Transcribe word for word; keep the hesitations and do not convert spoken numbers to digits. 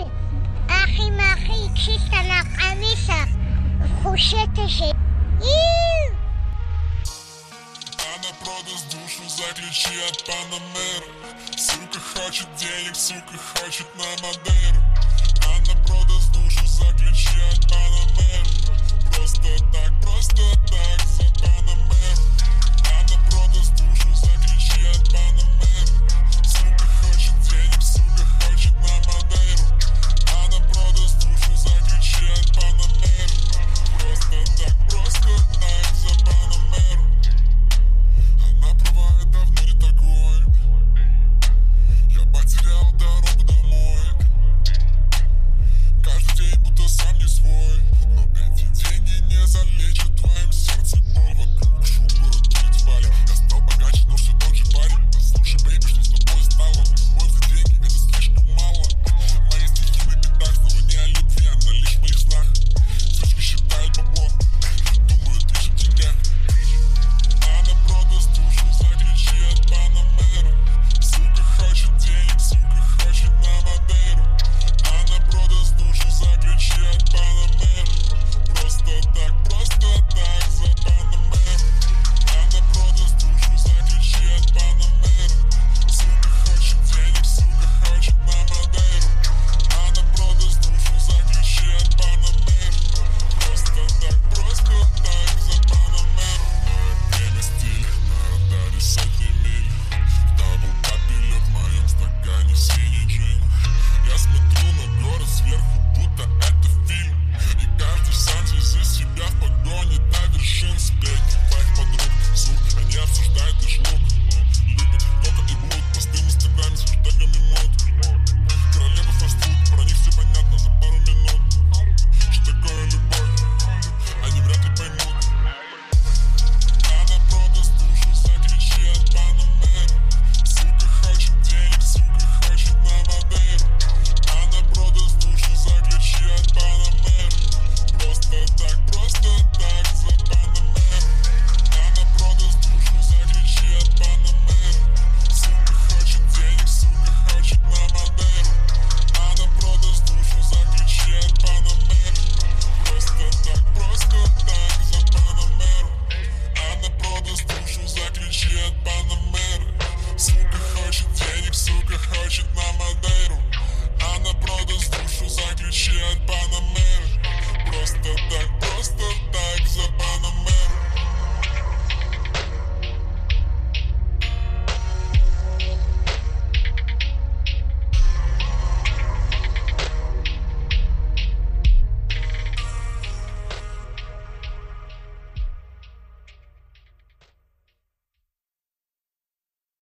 אחי מאחי הקשיש על הקמיסה וחושבת ש... איו! Она продаст душу за ключи от Панамера. Сука хочет денег, сука хочет на Мадейру. Она продаст душу за ключи от Панамера. Просто так, просто так за Панамеру. Она продаст душу за ключи от Панамера. Сука хочет денег, сука хочет на Мадейру. Она продаст душу за ключи от Панамера. Просто так, просто так за Панамеру. Она права, я давно не такой. Я потерял дорогу домой. Каждый день будто сам не свой. Но эти деньги не залечат в твоем сердце боль. Вокруг шум, город будет спален. Я стал богаче, но все тот же парень. Послушай, бэйби, что с тобой стало? Любовь за деньги, это слишком мало. Мои стихи на битах снова не о любви, а лишь в моих снах. Сучки считают бабло, думают лишь о деньгах. Она продаст душу за ключи от Панамера. Сука хочет денег, сука хочет на Мадейру. Она продаст душу за ключи от Панамера. Просто так, просто так за Панамеру. Она продаст душу за ключи от Панамера. Сука хочет денег, сука хочет на Мадейру. Она продаст душу за ключи от Панамера. Просто так, просто так за Панамеру. Время стиля на радаре сотни миль. Дабл папи лед в моем стакане синий джин. Я смотрю на город сверху, будто это фильм. И каждый сам здесь за себя в погоне до вершин. Сплетни твоих подруг, сух, они обсуждают и жлоб. Любят кока и блуд, постым в инстаграме с хэштегами мод. Королева фастфуд, про них все понятно за пару минут. Что такое любовь, они вряд ли поймут. Она продаст душу за ключи от Панамера. Сука хочет денег, сука хочет на Мадейру. Она продаст душу за ключи от Панамера. Просто так, просто так за Панамеру. Она продаст душу за ключи от Панамера. Сука хочет денег, сука хочет на Мадейру. Она продаст душу за ключи от Панамера. Просто так, просто так за Панамеру. Она продаст душу за ключи от Панамера. Сука хочет денег, сука хочет на Мадейру. Она продаст душу за ключи от Панамера. Просто так, просто так за Панамеру.